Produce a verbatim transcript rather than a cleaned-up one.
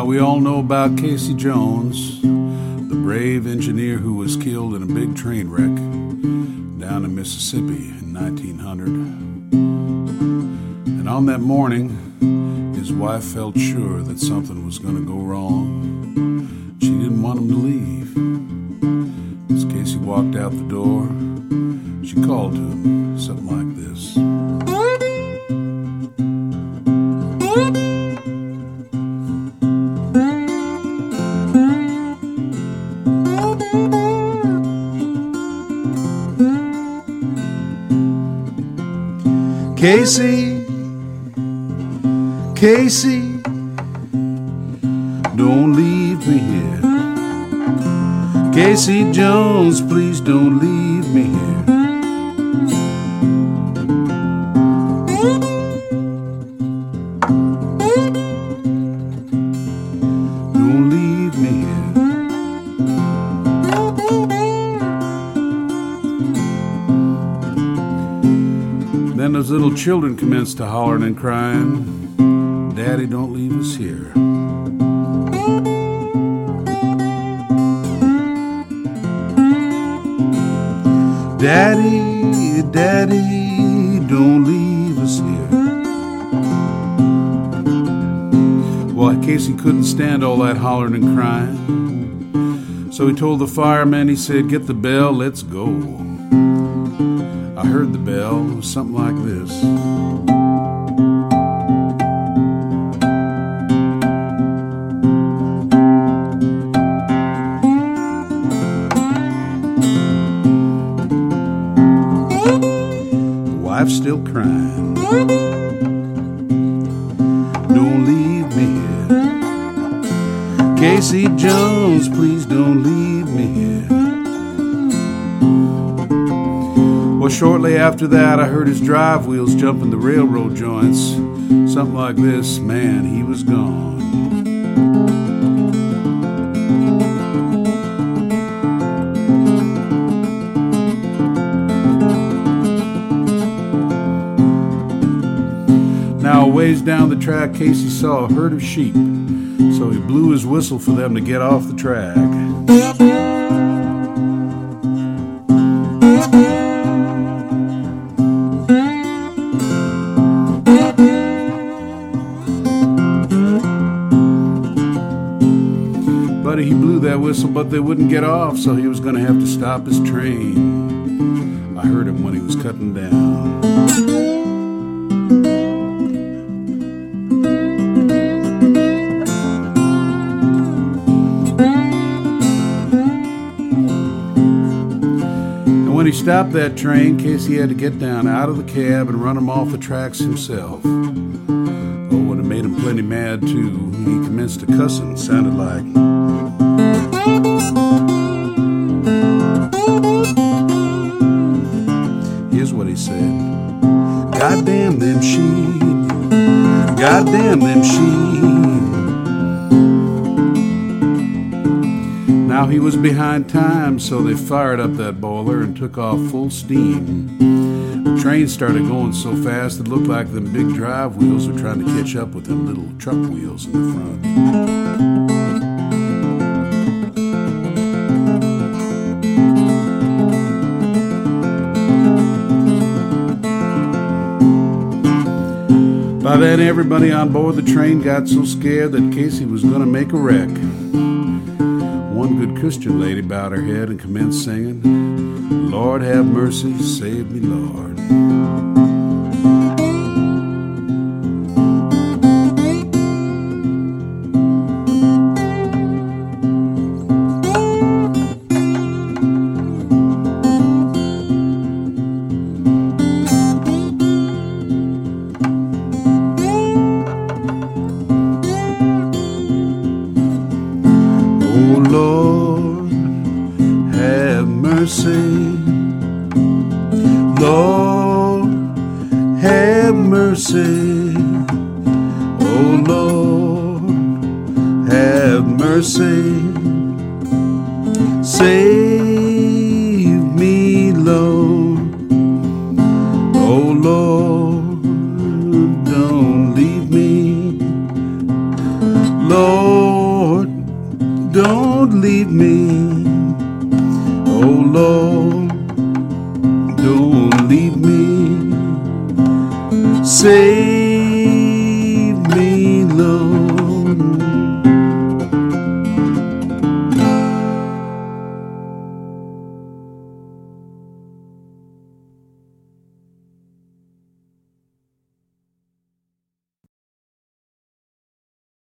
Now we all know about Casey Jones, the brave engineer who was killed in a big train wreck down in Mississippi in nineteen hundred. And on that morning, his wife felt sure that something was going to go wrong. She didn't want him to leave. As Casey walked out the door, she called to him, something like this. Casey, Casey, don't leave me here. Casey Jones, please don't leave me here. Don't leave me here. Then those little children commenced to hollering and crying, Daddy, don't leave us here. Daddy, Daddy, don't leave us here. Well, Casey couldn't stand all that hollering and crying, so he told the fireman, he said, get the bell, let's go. I heard the bell, it was something like this. The wife's still crying. Don't leave me here. Casey Jones, please don't leave me here. Well, shortly after that, I heard his drive wheels jumping the railroad joints. Something like this, man, he was gone. Now, a ways down the track, Casey saw a herd of sheep, so he blew his whistle for them to get off the track. He blew that whistle, but they wouldn't get off, so he was going to have to stop his train. I heard him when he was cutting down. And when he stopped that train, Casey had to get down out of the cab and run him off the tracks himself. Oh, and it made him plenty mad, too. He commenced to cussing. Sounded like... Here's what he said. Goddamn them sheep. Goddamn them sheep. Now he was behind time, so they fired up that boiler and took off full steam. The train started going so fast it looked like them big drive wheels were trying to catch up with them little truck wheels in the front. By then, everybody on board the train got so scared that Casey was going to make a wreck. One good Christian lady bowed her head and commenced singing, Lord have mercy, save me, Lord. Oh Lord, have mercy. Lord, have mercy. Oh Lord, have mercy. Save me, Lord. Oh Lord, don't leave me. Lord, don't leave me. Oh Lord, don't leave me. Say